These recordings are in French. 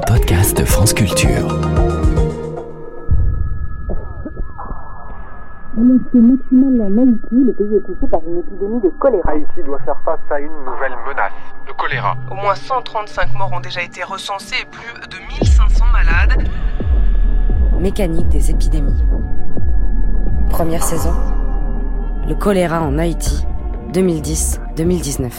podcast de France Culture. L'alerte maximale en Haïti, le pays est touché par une épidémie de choléra. Haïti doit faire face à une nouvelle menace, le choléra. Au moins 135 morts ont déjà été recensés et plus de 1500 malades. Mécanique des épidémies. Première saison, le choléra en Haïti, 2010-2019.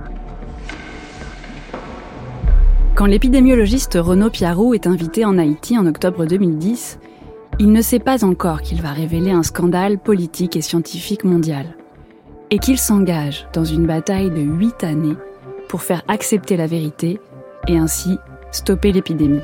Quand l'épidémiologiste Renaud Piarou est invité en Haïti en octobre 2010, il ne sait pas encore qu'il va révéler un scandale politique et scientifique mondial, et qu'il s'engage dans une bataille de 8 années pour faire accepter la vérité et ainsi stopper l'épidémie.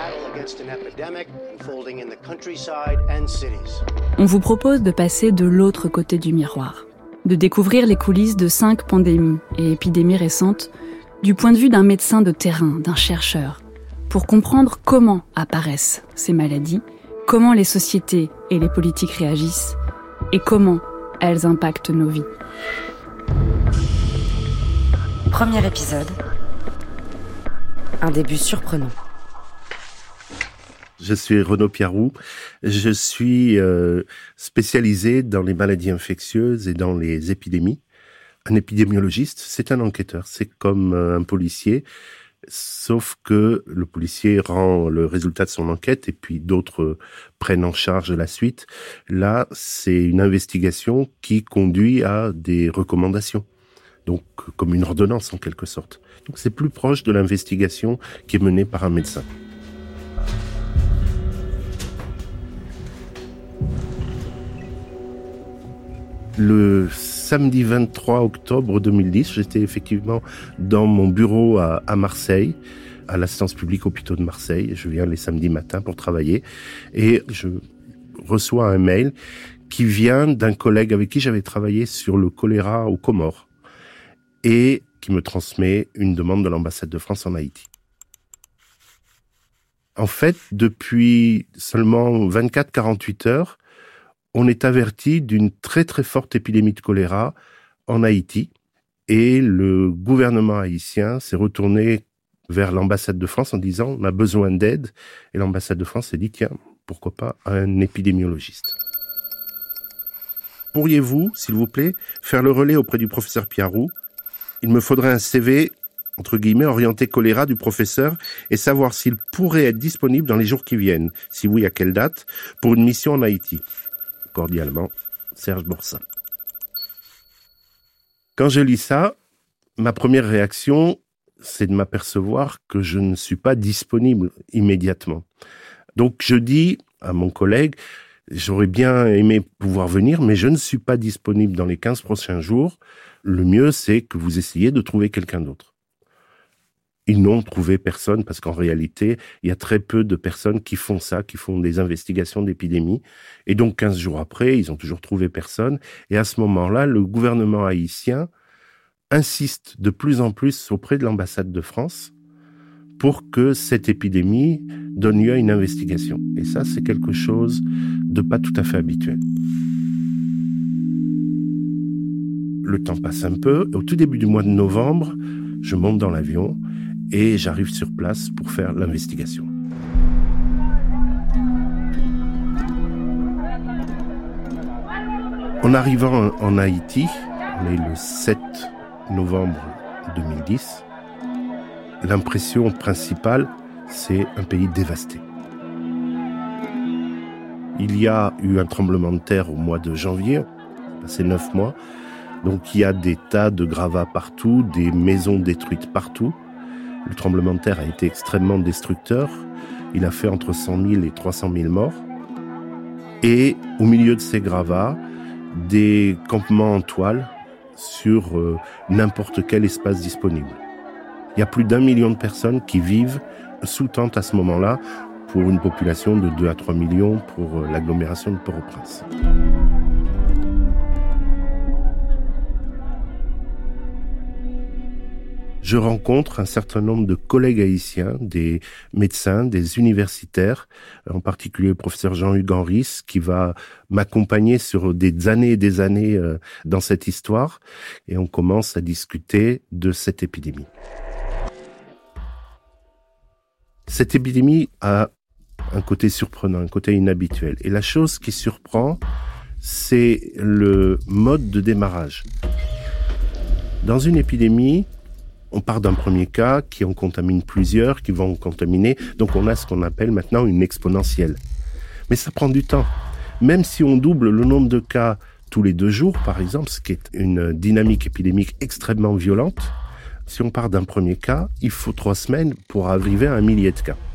On vous propose de passer de l'autre côté du miroir, de découvrir les coulisses de 5 pandémies et épidémies récentes du point de vue d'un médecin de terrain, d'un chercheur, pour comprendre comment apparaissent ces maladies, comment les sociétés et les politiques réagissent et comment elles impactent nos vies. Premier épisode. Un début surprenant. Je suis Renaud Piarou. Je suis spécialisé dans les maladies infectieuses et dans les épidémies. Un épidémiologiste, c'est un enquêteur. C'est comme un policier. Sauf que le policier rend le résultat de son enquête et puis d'autres prennent en charge la suite. Là, c'est une investigation qui conduit à des recommandations. Donc, comme une ordonnance en quelque sorte. Donc, c'est plus proche de l'investigation qui est menée par un médecin. Le samedi 23 octobre 2010, j'étais effectivement dans mon bureau à Marseille, à l'Assistance publique hôpitaux de Marseille. Je viens les samedis matins pour travailler et je reçois un mail qui vient d'un collègue avec qui j'avais travaillé sur le choléra aux Comores et qui me transmet une demande de l'ambassade de France en Haïti. En fait, depuis seulement 24-48 heures, on est averti d'une très très forte épidémie de choléra en Haïti et le gouvernement haïtien s'est retourné vers l'ambassade de France en disant « on a besoin d'aide » et l'ambassade de France s'est dit « tiens, pourquoi pas un épidémiologiste ». Pourriez-vous, s'il vous plaît, faire le relais auprès du professeur Piarou ? Il me faudrait un CV, entre guillemets, orienté choléra du professeur et savoir s'il pourrait être disponible dans les jours qui viennent, si oui, à quelle date, pour une mission en Haïti. Cordialement, Serge Boursin. Quand je lis ça, ma première réaction, c'est de m'apercevoir que je ne suis pas disponible immédiatement. Donc je dis à mon collègue, j'aurais bien aimé pouvoir venir, mais je ne suis pas disponible dans les 15 prochains jours. Le mieux, c'est que vous essayiez de trouver quelqu'un d'autre. Ils n'ont trouvé personne parce qu'en réalité, il y a très peu de personnes qui font ça, qui font des investigations d'épidémie. Et donc, 15 jours après, ils ont toujours trouvé personne. Et à ce moment-là, le gouvernement haïtien insiste de plus en plus auprès de l'ambassade de France pour que cette épidémie donne lieu à une investigation. Et ça, c'est quelque chose de pas tout à fait habituel. Le temps passe un peu. Au tout début du mois de novembre, je monte dans l'avion et j'arrive sur place pour faire l'investigation. En arrivant en Haïti, on est le 7 novembre 2010, l'impression principale, c'est un pays dévasté. Il y a eu un tremblement de terre au mois de janvier, passé 9 mois, donc il y a des tas de gravats partout, des maisons détruites partout. Le tremblement de terre a été extrêmement destructeur. Il a fait entre 100 000 et 300 000 morts. Et au milieu de ces gravats, des campements en toile sur n'importe quel espace disponible. Il y a plus d'1 million de personnes qui vivent sous tente à ce moment-là pour une population de 2 à 3 millions pour l'agglomération de Port-au-Prince. Je rencontre un certain nombre de collègues haïtiens, des médecins, des universitaires, en particulier le professeur Jean-Hugues Henris, qui va m'accompagner sur des années et des années dans cette histoire. Et on commence à discuter de cette épidémie. Cette épidémie a un côté surprenant, un côté inhabituel. Et la chose qui surprend, c'est le mode de démarrage. Dans une épidémie, on part d'un premier cas qui en contamine plusieurs, qui vont en contaminer. Donc on a ce qu'on appelle maintenant une exponentielle. Mais ça prend du temps. Même si on double le nombre de cas tous les 2 jours, par exemple, ce qui est une dynamique épidémique extrêmement violente, si on part d'un premier cas, il faut 3 semaines pour arriver à 1 millier de cas.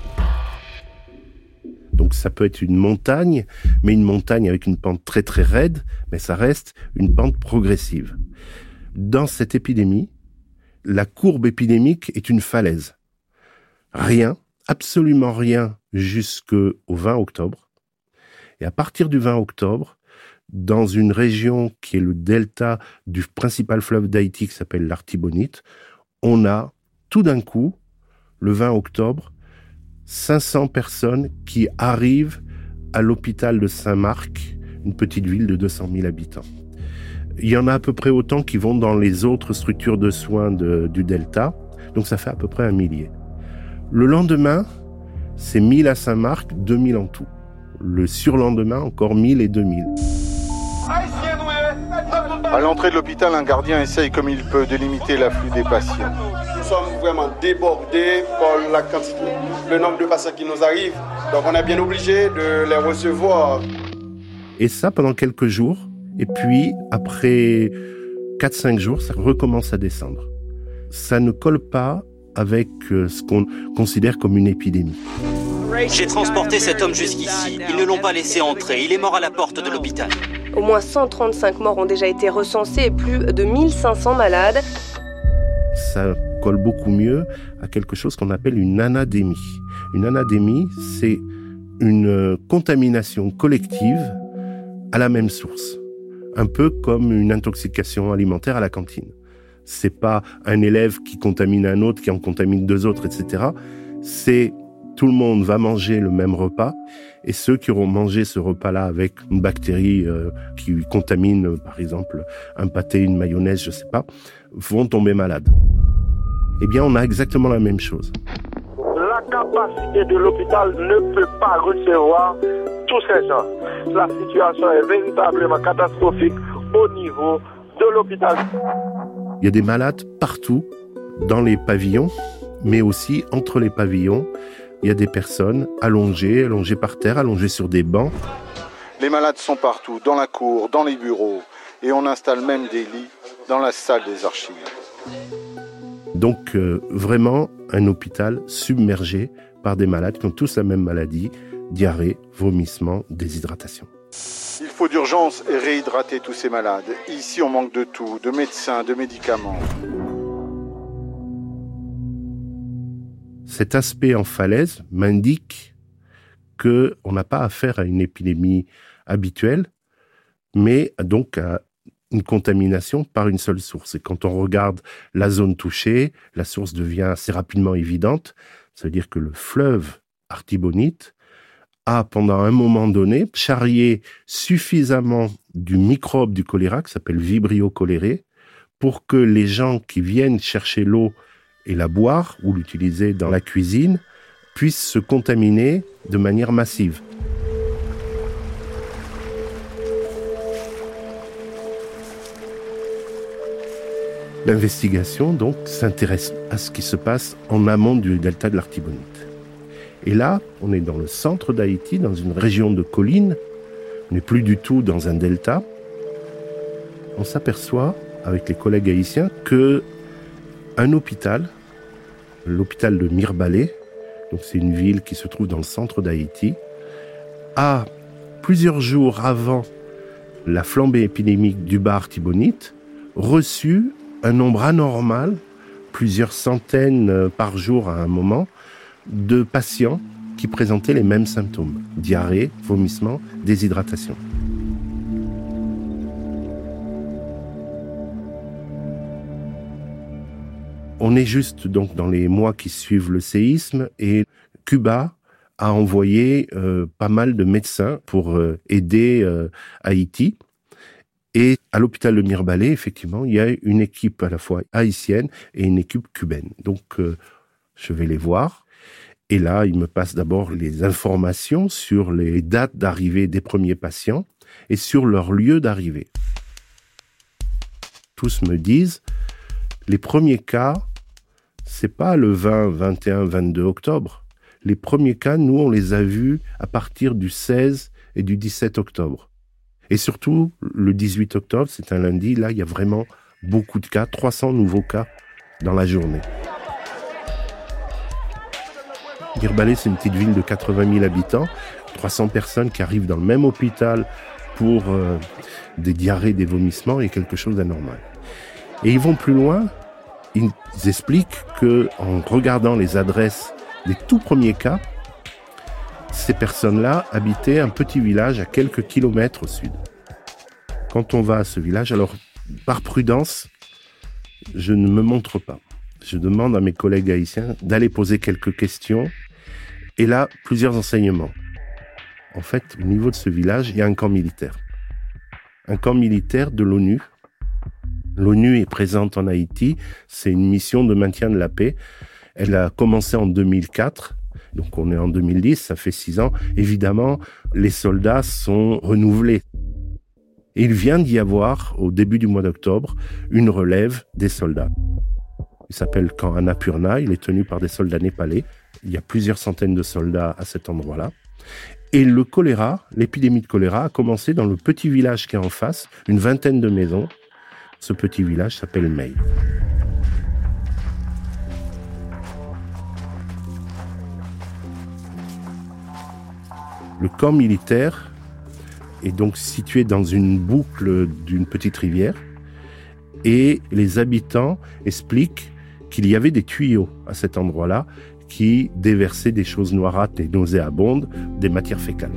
Donc ça peut être une montagne, mais une montagne avec une pente très très raide, mais ça reste une pente progressive. Dans cette épidémie, la courbe épidémique est une falaise. Rien, absolument rien, jusqu'au 20 octobre. Et à partir du 20 octobre, dans une région qui est le delta du principal fleuve d'Haïti qui s'appelle l'Artibonite, on a tout d'un coup, le 20 octobre, 500 personnes qui arrivent à l'hôpital de Saint-Marc, une petite ville de 200 000 habitants. Il y en a à peu près autant qui vont dans les autres structures de soins du Delta, donc ça fait à peu près 1 millier. Le lendemain, c'est 1000 à Saint-Marc, 2000 en tout. Le surlendemain, encore 1000 et 2000. À l'entrée de l'hôpital, un gardien essaye comme il peut de limiter l'afflux des patients. Nous sommes vraiment débordés par la quantité, le nombre de patients qui nous arrivent. Donc on est bien obligé de les recevoir. Et ça pendant quelques jours. Et puis, après 4-5 jours, ça recommence à descendre. Ça ne colle pas avec ce qu'on considère comme une épidémie. J'ai transporté cet homme jusqu'ici. Ils ne l'ont pas laissé entrer. Il est mort à la porte de l'hôpital. Au moins 135 morts ont déjà été recensés et plus de 1500 malades. Ça colle beaucoup mieux à quelque chose qu'on appelle une anadémie. Une anadémie, c'est une contamination collective à la même source. Un peu comme une intoxication alimentaire à la cantine. C'est pas un élève qui contamine un autre, qui en contamine 2 autres, etc. C'est tout le monde va manger le même repas et ceux qui auront mangé ce repas-là avec une bactérie qui contamine, par exemple, un pâté, une mayonnaise, je sais pas, vont tomber malades. Eh bien, on a exactement la même chose. La capacité de l'hôpital ne peut pas recevoir tous ces gens. La situation est véritablement catastrophique au niveau de l'hôpital. Il y a des malades partout, dans les pavillons, mais aussi entre les pavillons. Il y a des personnes allongées par terre, allongées sur des bancs. Les malades sont partout, dans la cour, dans les bureaux. Et on installe même des lits dans la salle des archives. Donc vraiment un hôpital submergé par des malades qui ont tous la même maladie, diarrhée, vomissement, déshydratation. Il faut d'urgence réhydrater tous ces malades. Ici, on manque de tout, de médecins, de médicaments. Cet aspect en falaise m'indique qu'on n'a pas affaire à une épidémie habituelle, mais donc à une contamination par une seule source. Et quand on regarde la zone touchée, la source devient assez rapidement évidente. Ça veut dire que le fleuve Artibonite a, pendant un moment donné, charrié suffisamment du microbe du choléra, qui s'appelle Vibrio cholerae, pour que les gens qui viennent chercher l'eau et la boire, ou l'utiliser dans la cuisine, puissent se contaminer de manière massive. L'investigation, donc, s'intéresse à ce qui se passe en amont du delta de l'Artibonite. Et là, on est dans le centre d'Haïti, dans une région de collines. On n'est plus du tout dans un delta. On s'aperçoit, avec les collègues haïtiens, que un hôpital, l'hôpital de Mirebalais, donc c'est une ville qui se trouve dans le centre d'Haïti, a, plusieurs jours avant la flambée épidémique du bas Artibonite, reçu un nombre anormal, plusieurs centaines par jour à un moment, de patients qui présentaient les mêmes symptômes, diarrhée, vomissement, déshydratation. On est juste donc dans les mois qui suivent le séisme et Cuba a envoyé pas mal de médecins pour aider Haïti. Et à l'hôpital de Mirebalais, effectivement, il y a une équipe à la fois haïtienne et une équipe cubaine. Donc, je vais les voir. Et là, il me passe d'abord les informations sur les dates d'arrivée des premiers patients et sur leur lieu d'arrivée. Tous me disent, les premiers cas, c'est pas le 20, 21, 22 octobre. Les premiers cas, nous, on les a vus à partir du 16 et du 17 octobre. Et surtout, le 18 octobre, c'est un lundi, là, il y a vraiment beaucoup de cas, 300 nouveaux cas dans la journée. Birbalé, c'est une petite ville de 80 000 habitants, 300 personnes qui arrivent dans le même hôpital pour des diarrhées, des vomissements et quelque chose d'anormal. Et ils vont plus loin, ils expliquent qu'en regardant les adresses des tout premiers cas, ces personnes-là habitaient un petit village à quelques kilomètres au sud. Quand on va à ce village, alors par prudence, je ne me montre pas. Je demande à mes collègues haïtiens d'aller poser quelques questions. Et là, plusieurs enseignements. En fait, au niveau de ce village, il y a un camp militaire. Un camp militaire de l'ONU. L'ONU est présente en Haïti. C'est une mission de maintien de la paix. Elle a commencé en 2004. Donc on est en 2010, ça fait 6 ans. Évidemment, les soldats sont renouvelés. Et il vient d'y avoir, au début du mois d'octobre, une relève des soldats. Il s'appelle camp Annapurna, il est tenu par des soldats népalais. Il y a plusieurs centaines de soldats à cet endroit-là. Et le choléra, l'épidémie de choléra, a commencé dans le petit village qui est en face, une vingtaine de maisons. Ce petit village s'appelle Mey. Le camp militaire est donc situé dans une boucle d'une petite rivière et les habitants expliquent qu'il y avait des tuyaux à cet endroit-là qui déversaient des choses noirâtres et nauséabondes, des matières fécales.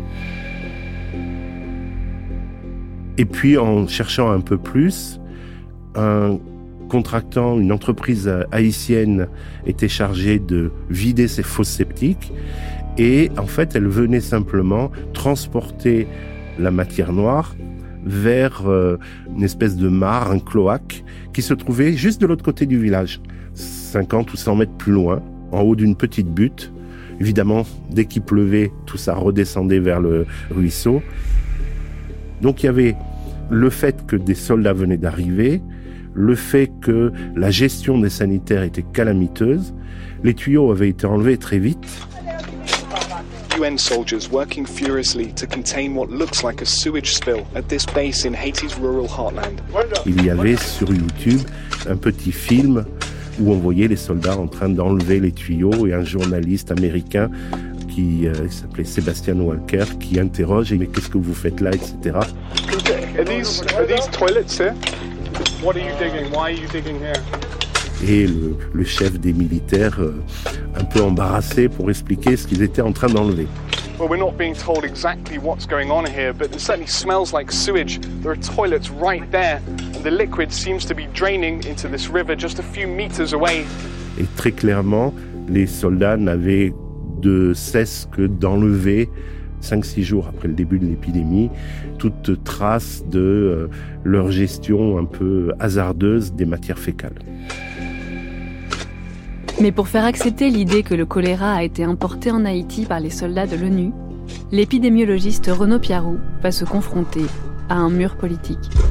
Et puis en cherchant un peu plus, un contractant, une entreprise haïtienne était chargée de vider ces fosses septiques et en fait elle venait simplement transporter la matière noire vers une espèce de mare, un cloaque, qui se trouvait juste de l'autre côté du village, 50 ou 100 mètres plus loin, en haut d'une petite butte. Évidemment, dès qu'il pleuvait, tout ça redescendait vers le ruisseau. Donc il y avait le fait que des soldats venaient d'arriver, le fait que la gestion des sanitaires était calamiteuse, les tuyaux avaient été enlevés très vite. UN soldiers working furiously to contain what looks like a sewage spill at this base in Haiti's rural heartland. Il y avait sur YouTube un petit film où on voyait les soldats en train d'enlever les tuyaux et un journaliste américain qui s'appelait Sébastien Walker qui interroge mais qu'est-ce que vous faites là, etc. Are these toilets here? What are you digging? Why are you digging here? Et le chef des militaires, un peu embarrassé pour expliquer ce qu'ils étaient en train d'enlever. Well, we're not being told exactly what's going on here, but it certainly smells like sewage. There are toilets right there, and the liquid seems to be draining into this river just a few meters away. Et très clairement, les soldats n'avaient de cesse que d'enlever 5-6 jours après le début de l'épidémie, toute trace de leur gestion un peu hasardeuse des matières fécales. Mais pour faire accepter l'idée que le choléra a été importé en Haïti par les soldats de l'ONU, l'épidémiologiste Renaud Piarou va se confronter à un mur politique.